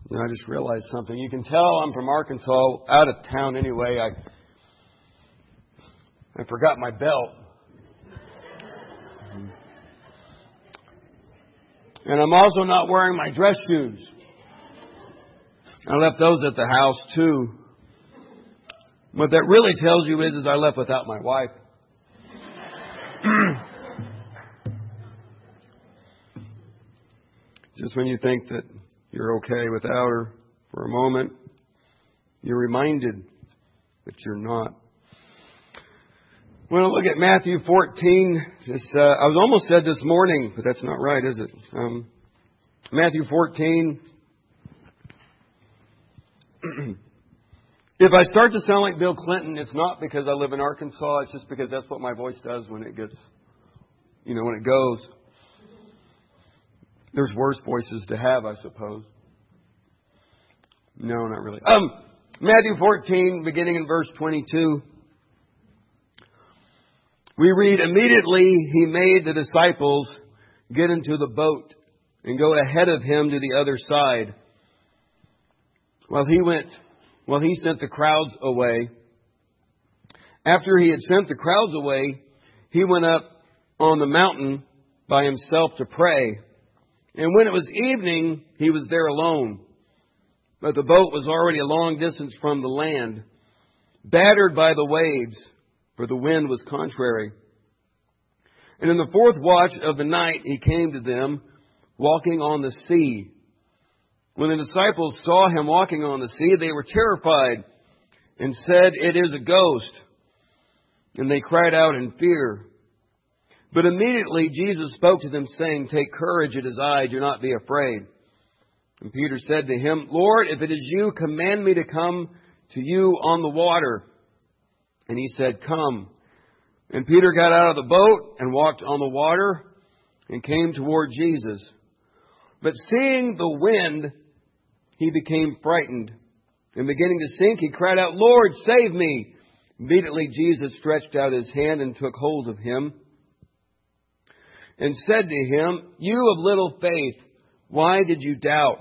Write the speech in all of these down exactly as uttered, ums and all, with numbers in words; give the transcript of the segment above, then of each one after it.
You know, I just realized something. You can tell I'm from Arkansas, out of town anyway. I I forgot my belt. And I'm also not wearing my dress shoes. I left those at the house too. What that really tells you is, is I left without my wife. Just when you think that you're okay without her for a moment, you're reminded that you're not. Well, look at Matthew fourteen. This, uh, I was almost said this morning, but that's not right, is it? Um, Matthew fourteen. If I start to sound like Bill Clinton, it's not because I live in Arkansas. It's just because that's what my voice does when it gets, you know, when it goes. There's worse voices to have, I suppose. No, not really. Um, Matthew fourteen, beginning in verse twenty-two. We read, immediately he made the disciples get into the boat and go ahead of him to the other side. While he went, while he sent the crowds away. After he had sent the crowds away, he went up on the mountain by himself to pray. And when it was evening, he was there alone. But the boat was already a long distance from the land, battered by the waves, for the wind was contrary. And in the fourth watch of the night, he came to them, walking on the sea. When the disciples saw him walking on the sea, they were terrified and said, "It is a ghost." And they cried out in fear. But immediately Jesus spoke to them, saying, "Take courage, it is I, do not be afraid." And Peter said to him, "Lord, if it is you, command me to come to you on the water." And he said, "Come." And Peter got out of the boat and walked on the water and came toward Jesus. But seeing the wind, he became frightened. And beginning to sink, he cried out, "Lord, save me." Immediately Jesus stretched out his hand and took hold of him and said to him, "You of little faith, why did you doubt?"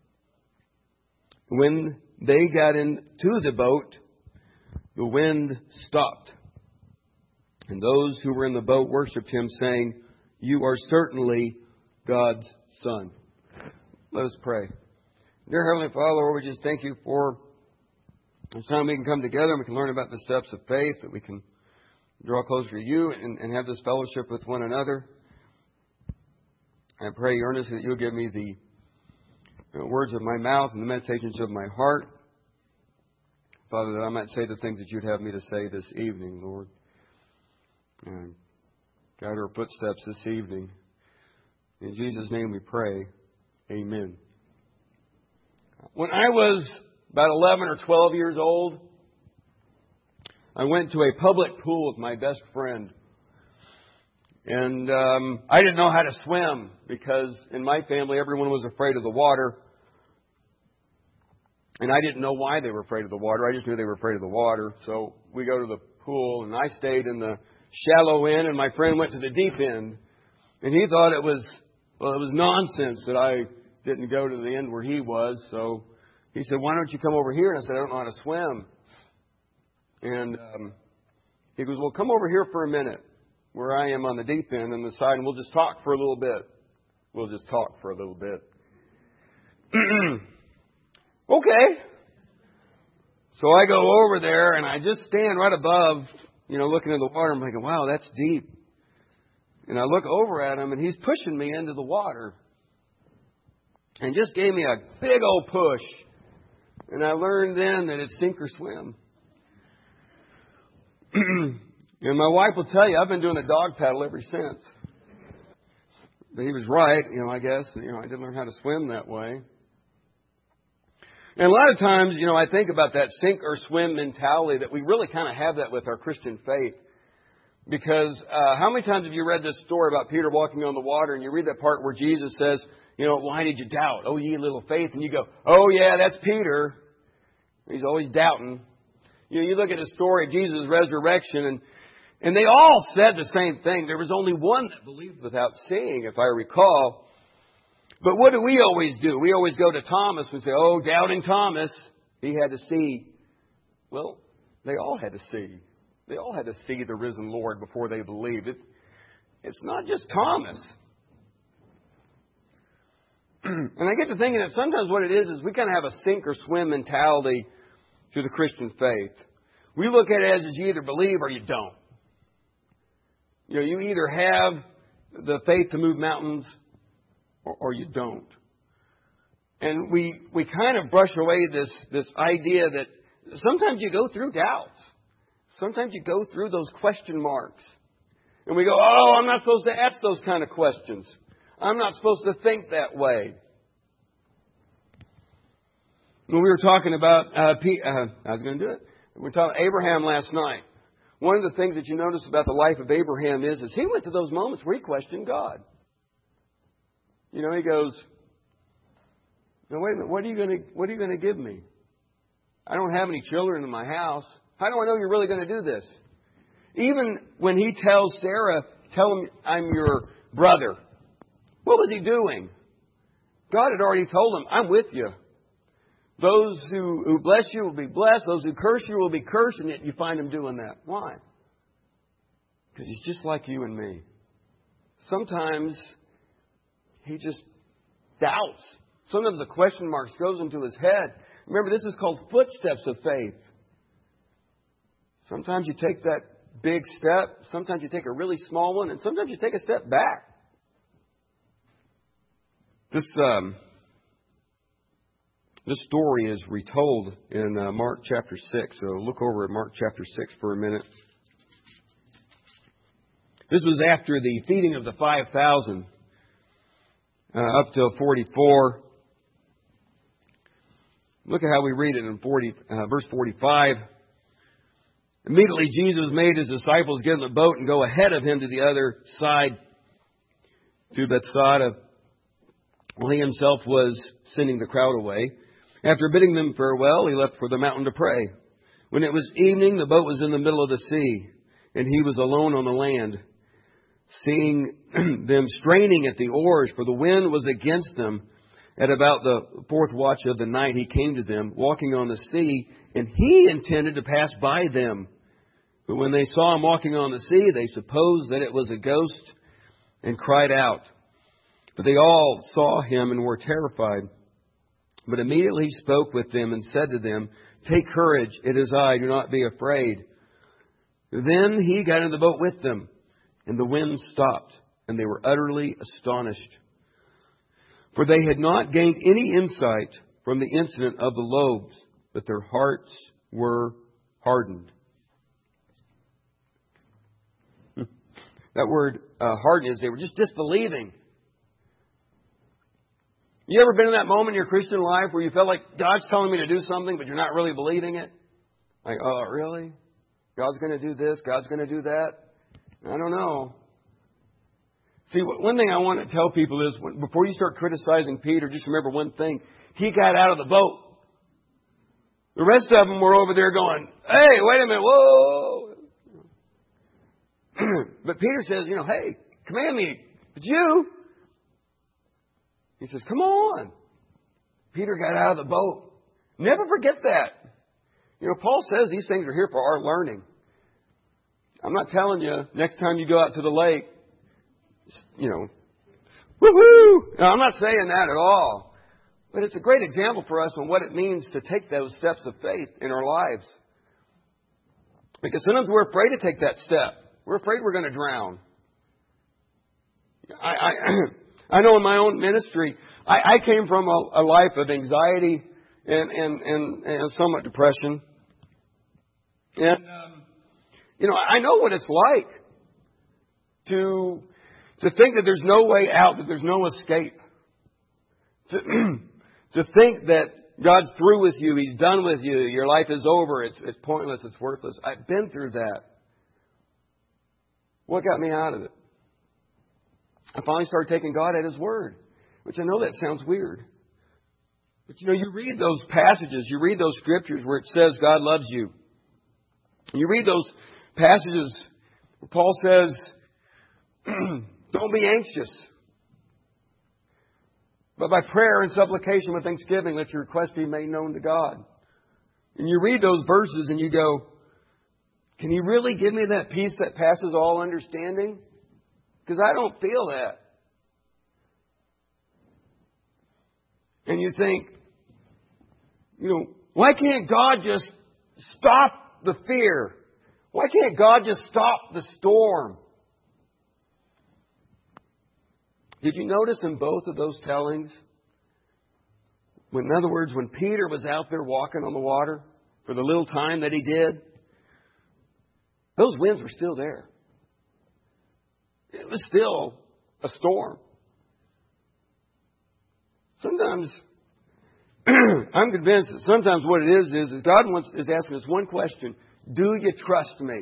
When they got into the boat, the wind stopped. And those who were in the boat worshipped him, saying, "You are certainly God's Son." Let us pray. Dear Heavenly Father, Lord, we just thank you for this time we can come together and we can learn about the steps of faith, that we can draw closer to you and, and have this fellowship with one another. I pray earnestly that you'll give me the you know, words of my mouth and the meditations of my heart. Father, that I might say the things that you'd have me to say this evening, Lord. And guide our footsteps this evening. In Jesus' name we pray. Amen. When I was about eleven or twelve years old, I went to a public pool with my best friend. And um, I didn't know how to swim because in my family everyone was afraid of the water. And I didn't know why they were afraid of the water. I just knew they were afraid of the water. So we go to the pool and I stayed in the shallow end and my friend went to the deep end. And he thought it was, well, it was nonsense that I didn't go to the end where he was. So he said, "Why don't you come over here?" And I said, "I don't know how to swim." And um, he goes, "Well, come over here for a minute where I am on the deep end on the side and we'll just talk for a little bit." We'll just talk for a little bit. Okay. So I go over there and I just stand right above, you know, looking at the water. I'm thinking, wow, that's deep. And I look over at him and he's pushing me into the water. And just gave me a big old push. And I learned then that it's sink or swim. And my wife will tell you, I've been doing a dog paddle ever since. But he was right, you know, I guess. You know, I didn't learn how to swim that way. And a lot of times, you know, I think about that sink or swim mentality, that we really kind of have that with our Christian faith. Because uh, how many times have you read this story about Peter walking on the water and you read that part where Jesus says, you know, "Why did you doubt? Oh, ye little faith." And you go, "Oh, yeah, that's Peter. He's always doubting." You know, you look at the story of Jesus' resurrection and And they all said the same thing. There was only one that believed without seeing, if I recall. But what do we always do? We always go to Thomas and say, oh, doubting Thomas, he had to see. Well, they all had to see. They all had to see the risen Lord before they believed. It's, it's not just Thomas. And I get to thinking that sometimes what it is is we kind of have a sink or swim mentality to the Christian faith. We look at it as you either believe or you don't. You know, you either have the faith to move mountains or, or you don't. And we we kind of brush away this, this idea that sometimes you go through doubts. Sometimes you go through those question marks. And we go, oh, I'm not supposed to ask those kind of questions. I'm not supposed to think that way. When we were talking about, uh, P, uh, I was going to do it. We were talking about Abraham last night. One of the things that you notice about the life of Abraham is, is he went to those moments where he questioned God. You know, he goes, no, wait a minute, what are you going to, what are you going to give me? I don't have any children in my house. How do I know you're really going to do this? Even when he tells Sarah, tell him I'm your brother. What was he doing? God had already told him, I'm with you. Those who, who bless you will be blessed. Those who curse you will be cursed. And yet you find him doing that. Why? Because he's just like you and me. Sometimes he just doubts. Sometimes the question marks goes into his head. Remember, this is called footsteps of faith. Sometimes you take that big step. Sometimes you take a really small one. And sometimes you take a step back. This um, this story is retold in uh, Mark chapter six. So look over at Mark chapter six for a minute. This was after the feeding of the five thousand, uh, up to forty-four. Look at how we read it in forty, uh, verse forty-five. Immediately Jesus made his disciples get in the boat and go ahead of him to the other side, to Bethsaida, while he himself was sending the crowd away. After bidding them farewell, he left for the mountain to pray. When it was evening, the boat was in the middle of the sea, and he was alone on the land. Seeing them straining at the oars, for the wind was against them, at about the fourth watch of the night he came to them, walking on the sea, and he intended to pass by them. But when they saw him walking on the sea, they supposed that it was a ghost, and cried out. But they all saw him and were terrified. But immediately he spoke with them and said to them, "Take courage, it is I, do not be afraid." Then he got in the boat with them, and the wind stopped, and they were utterly astonished. For they had not gained any insight from the incident of the loaves, but their hearts were hardened. That word uh, hardened is they were just disbelieving. You ever been in that moment in your Christian life where you felt like God's telling me to do something, but you're not really believing it? Like, oh, really? God's going to do this? God's going to do that? I don't know. See, one thing I want to tell people is, before you start criticizing Peter, just remember one thing. He got out of the boat. The rest of them were over there going, hey, wait a minute, whoa. But Peter says, you know, hey, command me. It's you. He says, come on. Peter got out of the boat. Never forget that. You know, Paul says these things are here for our learning. I'm not telling you, next time you go out to the lake, you know, woohoo! No, I'm not saying that at all. But it's a great example for us on what it means to take those steps of faith in our lives. Because sometimes we're afraid to take that step. We're afraid we're going to drown. I, I, I know in my own ministry, I, I came from a, a life of anxiety and, and, and, and somewhat depression. And, um, you know, I know what it's like to... To think that there's no way out, that there's no escape. To, to think that God's through with you, He's done with you, your life is over, it's, it's pointless, it's worthless. I've been through that. What got me out of it? I finally started taking God at His word, which I know that sounds weird. But you know, you read those passages, you read those scriptures where it says God loves you. You read those passages where Paul says, don't be anxious. But by prayer and supplication with thanksgiving, let your request be made known to God. And you read those verses and you go, can He really give me that peace that passes all understanding? Because I don't feel that. And you think, you know, why can't God just stop the fear? Why can't God just stop the storm? Did you notice in both of those tellings? When, in other words, when Peter was out there walking on the water for the little time that he did, those winds were still there. It was still a storm. Sometimes, I'm convinced that sometimes what it is, is, is God wants, is asking us one question. Do you trust me?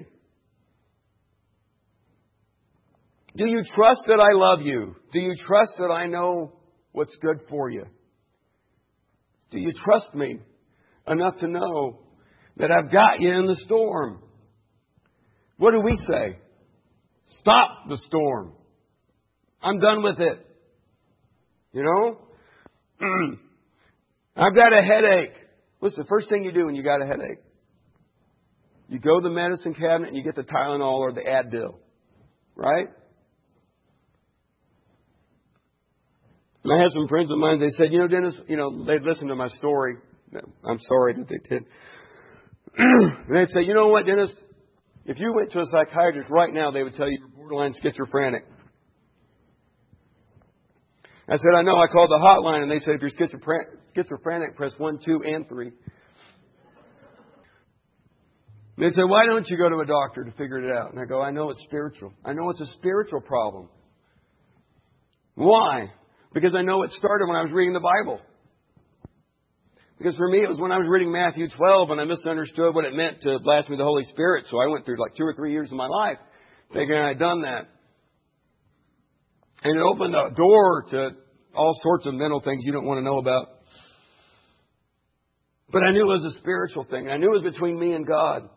Do you trust that I love you? Do you trust that I know what's good for you? Do you trust me enough to know that I've got you in the storm? What do we say? Stop the storm. I'm done with it. You know? I've got a headache. What's the first thing you do when you got a headache? You go to the medicine cabinet and you get the Tylenol or the Advil. Right? I had some friends of mine, they said, you know, Dennis, you know, they'd listen to my story. I'm sorry that they did. And they'd say, you know what, Dennis? If you went to a psychiatrist right now, they would tell you you're borderline schizophrenic. I said, I know. I called the hotline and they said, if you're schizophrenic, schizophrenic press one, two, and three. And they said, why don't you go to a doctor to figure it out? And I go, I know it's spiritual. I know it's a spiritual problem. Why? Because I know it started when I was reading the Bible. Because for me, it was when I was reading Matthew twelve and I misunderstood what it meant to blaspheme the Holy Spirit. So I went through like two or three years of my life thinking I had done that. And it opened a door to all sorts of mental things you don't want to know about. But I knew it was a spiritual thing. I knew it was between me and God.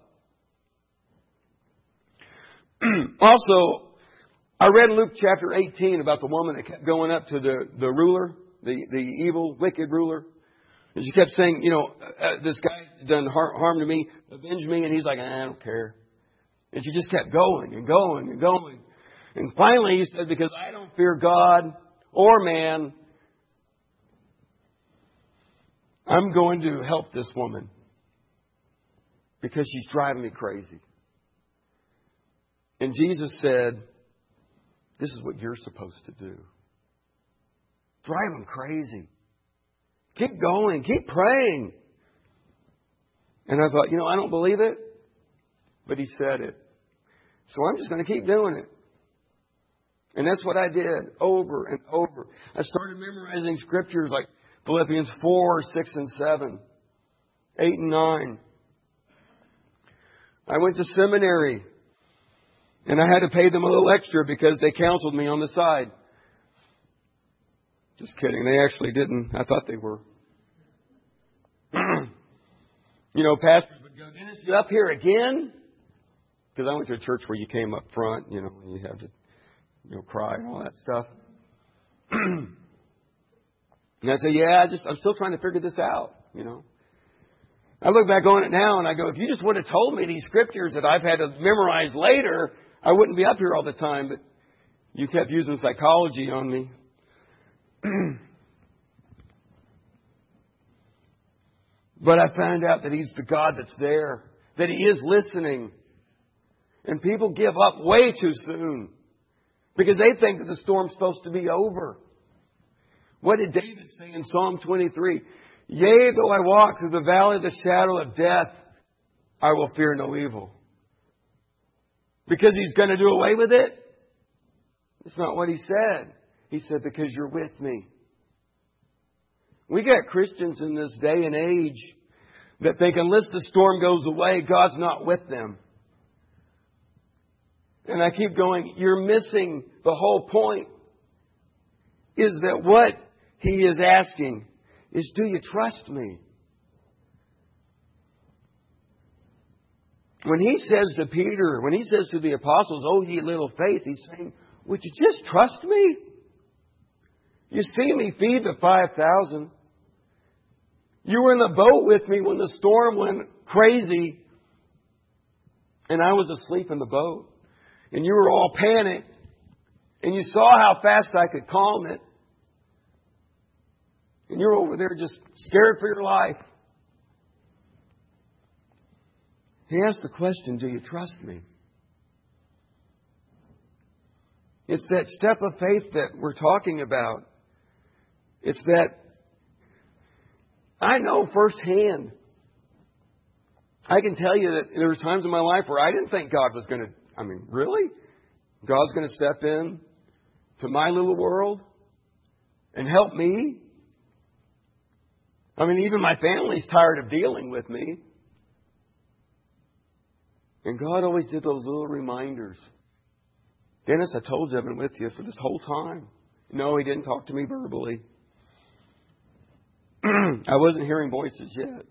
Also, I read in Luke chapter eighteen about the woman that kept going up to the, the ruler, the, the evil, wicked ruler. And she kept saying, you know, uh, this guy done har- harm to me, avenge me. And he's like, I don't care. And she just kept going and going and going. And finally he said, because I don't fear God or man, I'm going to help this woman because she's driving me crazy. And Jesus said, this is what you're supposed to do. Drive them crazy. Keep going. Keep praying. And I thought, you know, I don't believe it. But He said it. So I'm just going to keep doing it. And that's what I did over and over. I started memorizing scriptures like Philippians four, six, and seven. eight and nine. I went to seminary. And I had to pay them a little extra because they counseled me on the side. Just kidding. They actually didn't. I thought they were. You know, pastors would go, Dennis, you up here again? Because I went to a church where you came up front, you know, and you had to, you know, cry and all that stuff. And I say, yeah, I just, I'm still trying to figure this out, you know. I look back on it now and I go, if you just would have told me these scriptures that I've had to memorize later, I wouldn't be up here all the time. But you kept using psychology on me. But I found out that He's the God that's there, that He is listening. And people give up way too soon because they think that the storm's supposed to be over. What did David say in Psalm twenty-three? Yea, though I walk through the valley of the shadow of death, I will fear no evil. Because He's going to do away with it? That's not what He said. He said, because you're with me. We got Christians in this day and age that think unless the storm goes away, God's not with them. And I keep going, you're missing the whole point. Is that what He is asking is, do you trust me? When He says to Peter, when He says to the apostles, oh ye little faith, He's saying, would you just trust me? You see me feed the five thousand. You were in the boat with me when the storm went crazy and I was asleep in the boat. And you were all panicked. And you saw how fast I could calm it. And you're over there just scared for your life. He asked the question, do you trust me? It's that step of faith that we're talking about. It's that I know firsthand. I can tell you that there were times in my life where I didn't think God was going to, I mean, really? God's going to step in to my little world and help me? I mean, even my family's tired of dealing with me. And God always did those little reminders. Dennis, I told you I've been with you for this whole time. No, He didn't talk to me verbally. I wasn't hearing voices yet.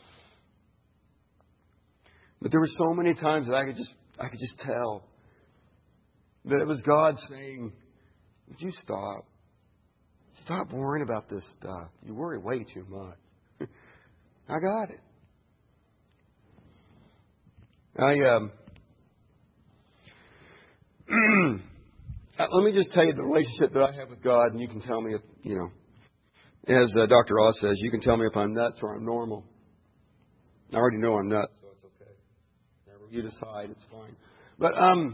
But there were so many times that I could just I could just tell that it was God saying, would you stop? Stop worrying about this stuff. You worry way too much. I got it. I um let me just tell you the relationship that I have with God, and you can tell me if, you know, as uh, Doctor Oz says, you can tell me if I'm nuts or I'm normal. I already know I'm nuts, so it's okay. Whatever you decide, it's fine. But um,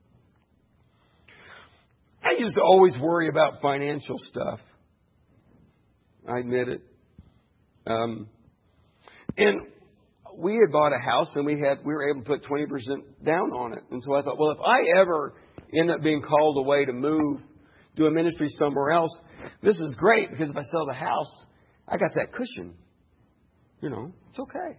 I used to always worry about financial stuff. I admit it. Um, and we had bought a house, and we had we were able to put twenty percent down on it. And so I thought, well, if I ever end up being called away to move, do a ministry somewhere else, this is great, because if I sell the house, I got that cushion. You know, it's okay.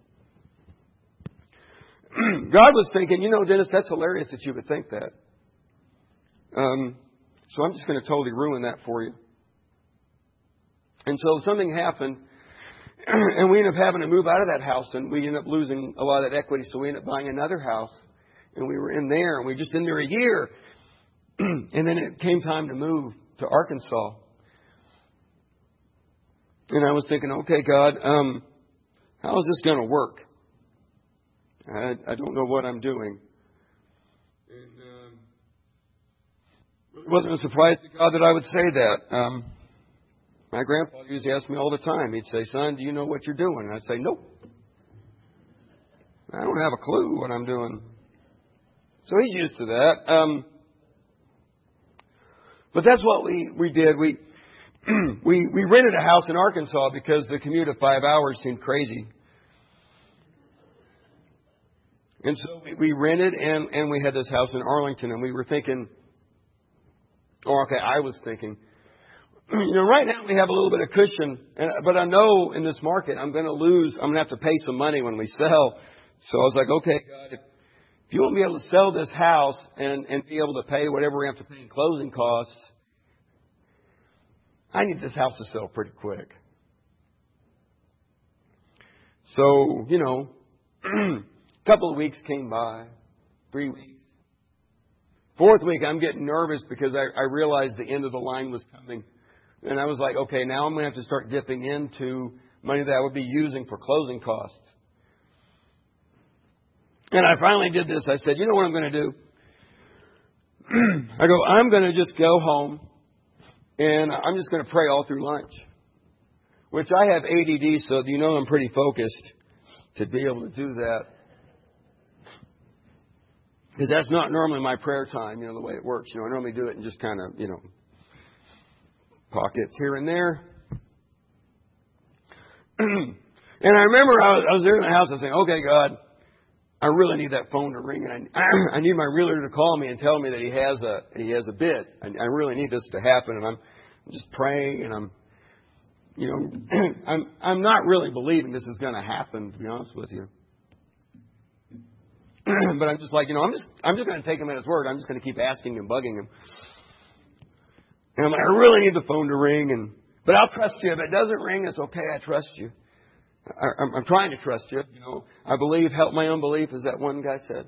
God was thinking, you know, Dennis, that's hilarious that you would think that. Um, so I'm just going to totally ruin that for you. And so something happened, and we ended up having to move out of that house, and we ended up losing a lot of that equity, so we ended up buying another house, and we were in there, and we were just in there a year. And then it came time to move to Arkansas. And I was thinking, okay, God, um, how is this going to work? I, I don't know what I'm doing. And um, it wasn't a surprise to God that I would say that. Um, my grandpa used to ask me all the time. He'd say, son, do you know what you're doing? And I'd say, nope. I don't have a clue what I'm doing. So he's used to that. Um, but that's what we, we did. We, we we rented a house in Arkansas because the commute of five hours seemed crazy. And so we, we rented, and, and we had this house in Arlington, and we were thinking, or okay, I was thinking, you know, right now we have a little bit of cushion, and, but I know in this market I'm going to lose, I'm going to have to pay some money when we sell. So I was like, okay, God, if, if you want me to be able to sell this house and, and be able to pay whatever we have to pay in closing costs, I need this house to sell pretty quick. So, you know, a couple of weeks came by, three weeks. Fourth week, I'm getting nervous because I, I realized the end of the line was coming. And I was like, okay, now I'm going to have to start dipping into money that I would be using for closing costs. And I finally did this. I said, you know what I'm going to do? I go, I'm going to just go home and I'm just going to pray all through lunch. Which I have A D D, so you know I'm pretty focused to be able to do that. Because that's not normally my prayer time, you know, the way it works. You know, I normally do it in just kind of, you know, pockets here and there. And I remember I was, I was there in the house. I was saying, okay, God, I really need that phone to ring, and I, I need my realtor to call me and tell me that he has a he has a bid. I, I really need this to happen, and I'm just praying, and I'm, you know, I'm I'm not really believing this is going to happen, to be honest with you. But I'm just like, you know, I'm just I'm just going to take him at his word. I'm just going to keep asking and bugging him. And I'm like, I really need the phone to ring, and but I'll trust you. If it doesn't ring, it's okay. I trust you. I, I'm, I'm trying to trust you. You know, I believe, help my unbelief, as that one guy said.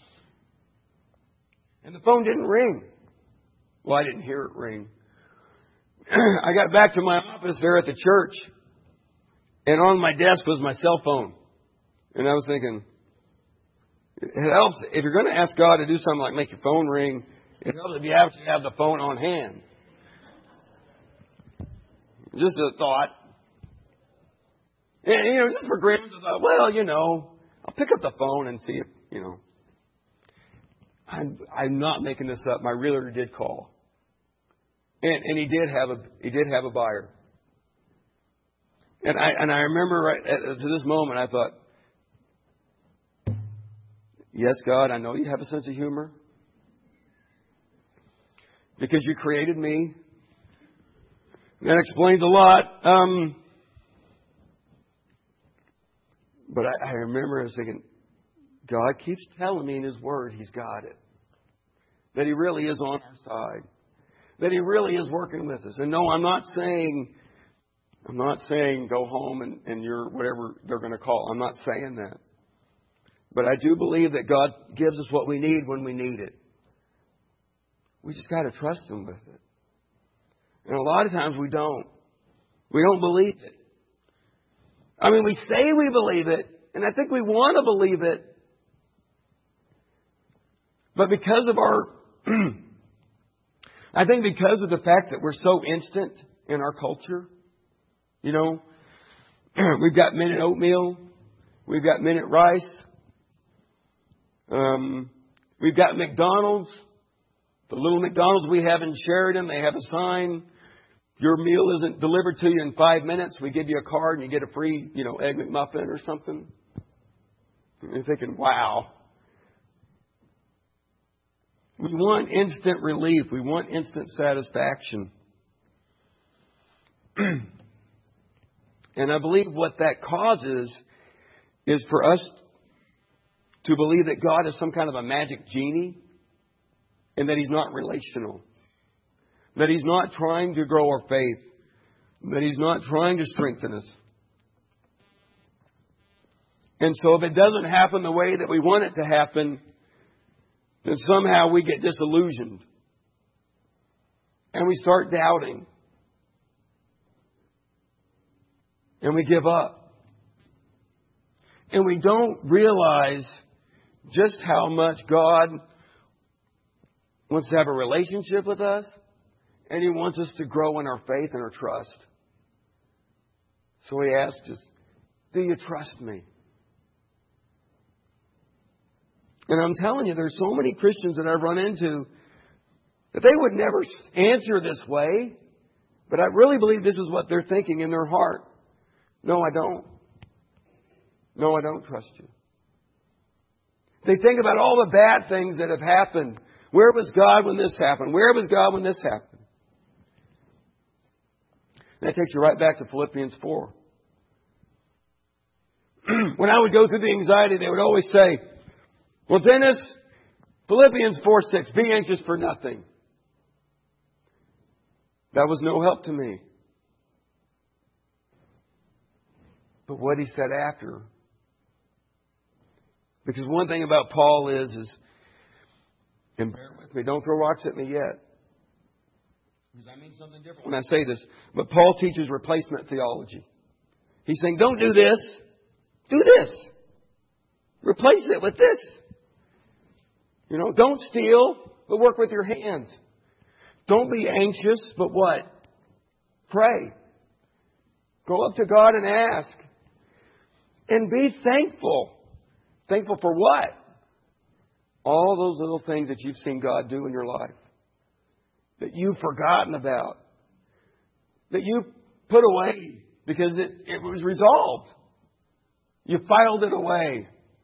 And the phone didn't ring. Well, I didn't hear it ring. I got back to my office there at the church, and on my desk was my cell phone. And I was thinking, it helps if you're going to ask God to do something like make your phone ring. It helps if you actually have the phone on hand. Just a thought. And, you know, just for granted, I thought, well, you know, I'll pick up the phone and see if, you know. I'm, I'm not making this up. My realtor did call. And, and he did have a, he did have a buyer. And I, and I remember right at, to this moment, I thought, yes, God, I know you have a sense of humor. Because you created me. That explains a lot. Um, but I, I remember I was thinking, God keeps telling me in His Word He's got it. That He really is on our side. That He really is working with us. And no, I'm not saying, I'm not saying go home and, and you're whatever they're going to call. I'm not saying that. But I do believe that God gives us what we need when we need it. We just got to trust Him with it. And a lot of times we don't. We don't believe it. I mean, we say we believe it, and I think we want to believe it. But because of our, I think because of the fact that we're so instant in our culture, you know, we've got minute oatmeal, we've got minute rice, um, we've got McDonald's. The little McDonald's we have in Sheridan, they have a sign. Your meal isn't delivered to you in five minutes. We give you a card and you get a free, you know, Egg McMuffin or something. And you're thinking, wow. We want instant relief. We want instant satisfaction. And I believe what that causes is for us to believe that God is some kind of a magic genie and that He's not relational. That He's not trying to grow our faith. That He's not trying to strengthen us. And so if it doesn't happen the way that we want it to happen, then somehow we get disillusioned. And we start doubting. And we give up. And we don't realize just how much God wants to have a relationship with us. And He wants us to grow in our faith and our trust. So He asks us, do you trust me? And I'm telling you, there's so many Christians that I've run into that they would never answer this way. But I really believe this is what they're thinking in their heart. No, I don't. No, I don't trust you. They think about all the bad things that have happened. Where was God when this happened? Where was God when this happened? That takes you right back to Philippians four. When I would go through the anxiety, they would always say, well, Dennis, Philippians four six, be anxious for nothing. That was no help to me. But what he said after. Because one thing about Paul is, is, and bear with me, don't throw rocks at me yet. Because I mean something different when I say this. But Paul teaches replacement theology. He's saying, don't do this. Do this. Replace it with this. You know, don't steal, but work with your hands. Don't be anxious, but what? Pray. Go up to God and ask. And be thankful. Thankful for what? All those little things that you've seen God do in your life. That you've forgotten about. That you put away because it, it was resolved. You filed it away.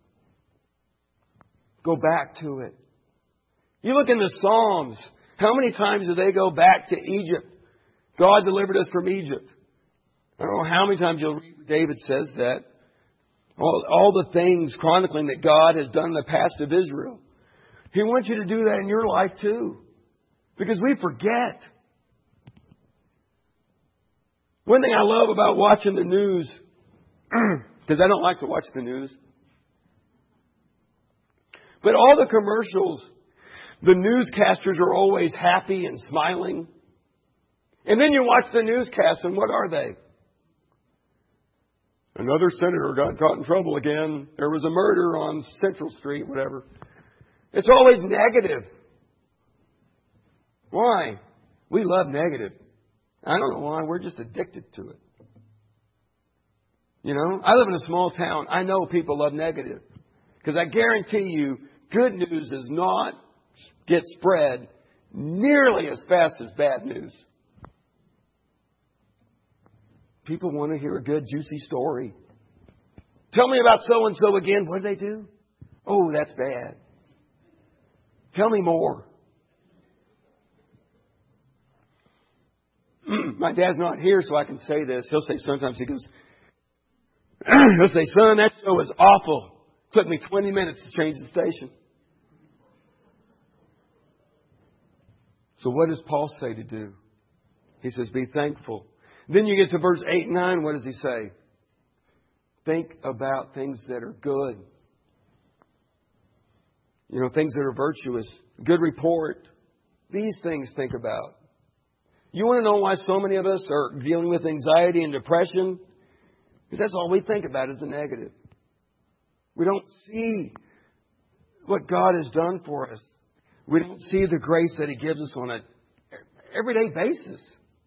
Go back to it. You look in the Psalms. How many times do they go back to Egypt? God delivered us from Egypt. I don't know how many times you'll read David says that. All, all the things chronicling that God has done in the past of Israel. He wants you to do that in your life too. Because we forget. One thing I love about watching the news, because I don't like to watch the news, but all the commercials, the newscasters are always happy and smiling. And then you watch the newscasts, and what are they? Another senator got caught in trouble again. There was a murder on Central Street, whatever. It's always negative. Why? We love negative. I don't know why. We're just addicted to it. You know, I live in a small town. I know people love negative. Because I guarantee you, good news does not get spread nearly as fast as bad news. People want to hear a good, juicy story. Tell me about so-and-so again. What do they do? Oh, that's bad. Tell me more. My dad's not here, so I can say this. He'll say sometimes, he goes, he'll say, son, that show was awful. It took me twenty minutes to change the station. So what does Paul say to do? He says, be thankful. Then you get to verse eight and nine. What does he say? Think about things that are good. You know, things that are virtuous. Good report. These things think about. You want to know why so many of us are dealing with anxiety and depression? Because that's all we think about is the negative. We don't see what God has done for us. We don't see the grace that He gives us on an everyday basis.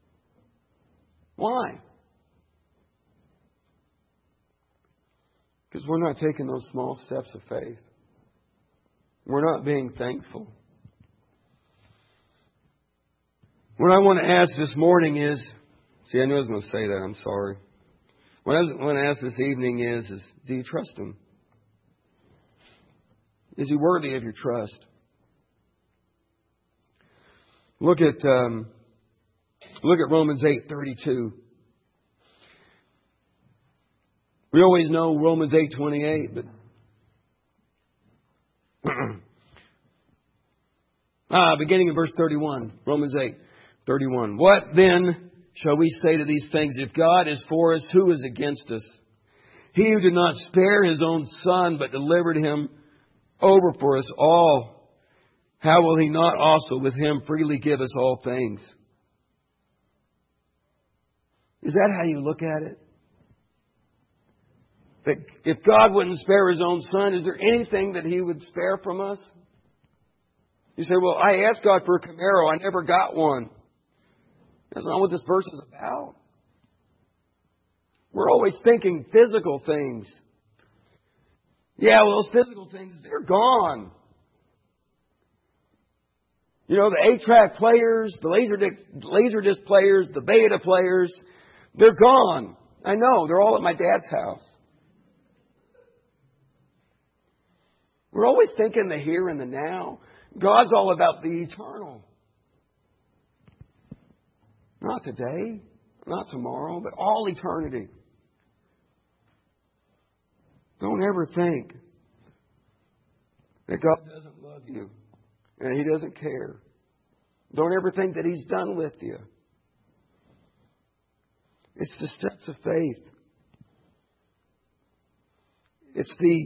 Why? Because we're not taking those small steps of faith. We're not being thankful. What I want to ask this morning is, see, I knew I was going to say that. I'm sorry. What I want to ask this evening is, is do you trust Him? Is He worthy of your trust? Look at um, look at Romans eight thirty-two. We always know Romans eight twenty-eight, but ah, beginning in verse thirty-one, Romans eight thirty-one. What then shall we say to these things? If God is for us, who is against us? He who did not spare His own Son, but delivered Him over for us all, how will He not also with Him freely give us all things? Is that how you look at it? That if God wouldn't spare His own Son, is there anything that He would spare from us? You say, well, I asked God for a Camaro. I never got one. That's not what this verse is about. We're always thinking physical things. Yeah, well, those physical things, they're gone. You know, the eight-track players, the Laserdisc, Laserdisc players, the Beta players, they're gone. I know, they're all at my dad's house. We're always thinking the here and the now. God's all about the eternal. Not today, not tomorrow, but all eternity. Don't ever think that God doesn't love you and He doesn't care. Don't ever think that He's done with you. It's the steps of faith. It's the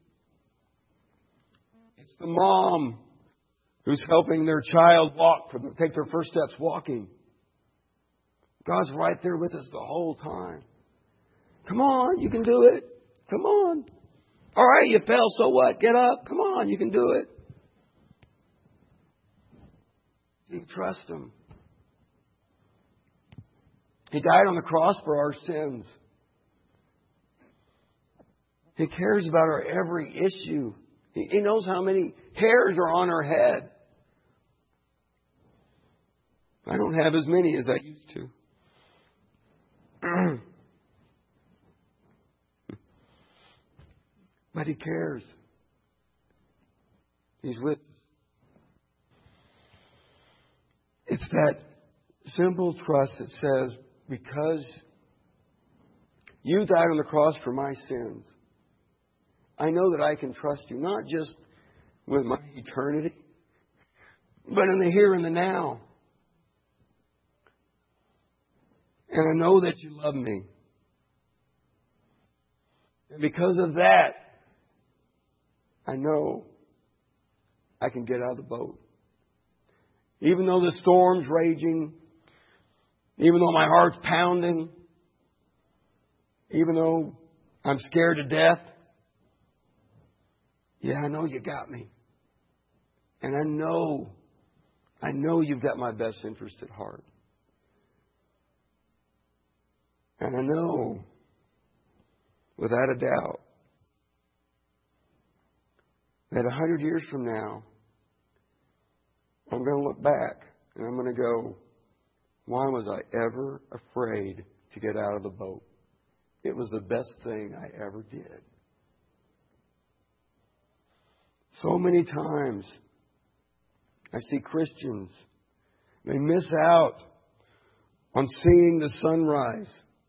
it's the mom who's helping their child walk, for them, take their first steps walking. God's right there with us the whole time. Come on, you can do it. Come on. All right, you fell, so what? Get up. Come on, you can do it. Do you trust Him? He died on the cross for our sins. He cares about our every issue. He, he knows how many hairs are on our head. I don't have as many as I used to. But He cares. He's with us. It's that simple trust that says, because You died on the cross for my sins, I know that I can trust You, not just with my eternity, but in the here and the now. And I know that You love me. And because of that, I know I can get out of the boat. Even though the storm's raging, Even though my heart's pounding, even though I'm scared to death, yeah, I know you got me. And I know, I know you've got my best interest at heart. And I know, without a doubt, that a hundred years from now, I'm going to look back and I'm going to go, why was I ever afraid to get out of the boat? It was the best thing I ever did. So many times, I see Christians, they miss out on seeing the sunrise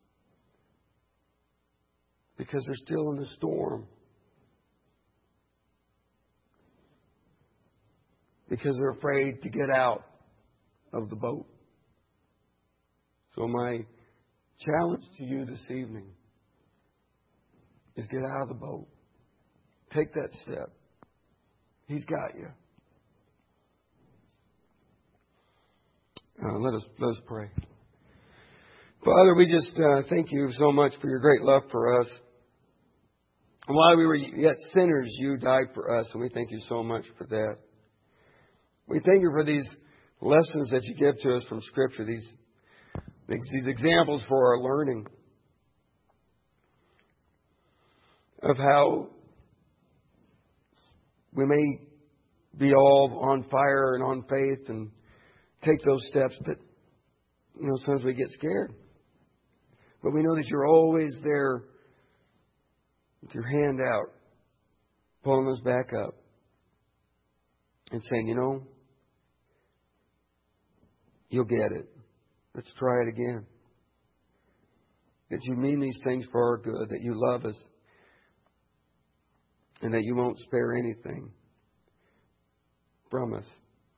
because they're still in the storm. Because they're afraid to get out of the boat. So my challenge to you this evening is get out of the boat. Take that step. He's got you. Uh, let us let us pray. Father, we just uh, thank you so much for your great love for us. And while we were yet sinners, you died for us, and we thank you so much for that. We thank you for these lessons that you give to us from Scripture, these, these examples for our learning of how we may be all on fire and on faith and take those steps, but you know, sometimes we get scared. But we know that you're always there with your hand out, pulling us back up and saying, you know, you'll get it. Let's try it again. That you mean these things for our good, that you love us, and that you won't spare anything from us.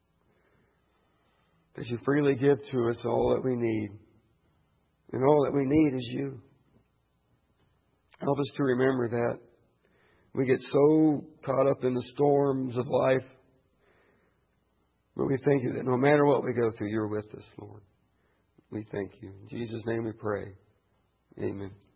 That you freely give to us all that we need. And all that we need is you. Help us to remember that. We get so caught up in the storms of life. But we thank you that no matter what we go through, you're with us, Lord. We thank you. In Jesus' name we pray. Amen.